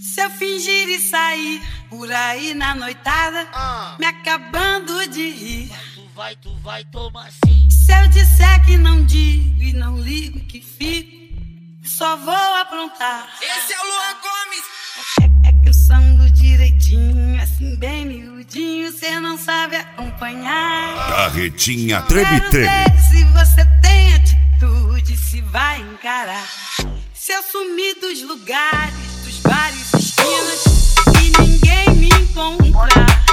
Se eu fingir e sair por aí na noitada, me acabando de rir, Tu vai tomar sim. se eu disser que não digo e não ligo que fico, só vou aprontar. Esse é o Luan Gomes. É que eu sango direitinho, assim bem miudinho, cê não sabe acompanhar. Carretinha Quero treme-treme. ver se você tem atitude, se vai encarar. Se eu sumir dos lugares, dos bares, esquinas, e ninguém me encontrar,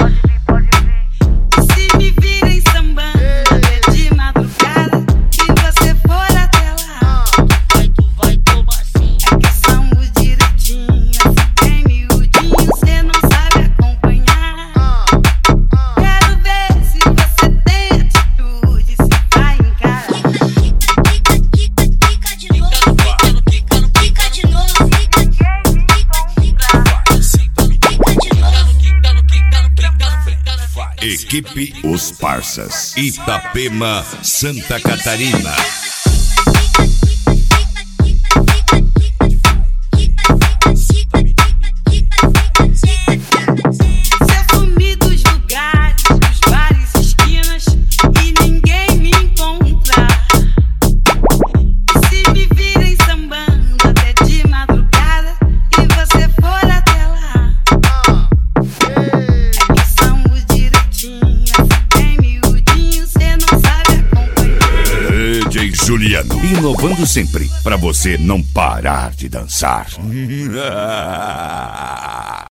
se me virem sambando até de madrugada e você for até lá, Tu vai tomar sim. é que eu sambo direitinho, assim bem miudinho, cê não sabe acompanhar. Quero ver se você tem atitude, se vai encarar. Fica de novo, fica de novo, Equipe Os Parças, Itapema, Santa Catarina. Se eu sumir dos lugares, dos bares, esquinas, e ninguém me encontrar, se me virem sambando até de madrugada e você for até lá, é que eu sambo direitinho, assim bem miudinho, cê não sabe acompanhar. DJ Juliano, inovando sempre, pra você não parar de dançar.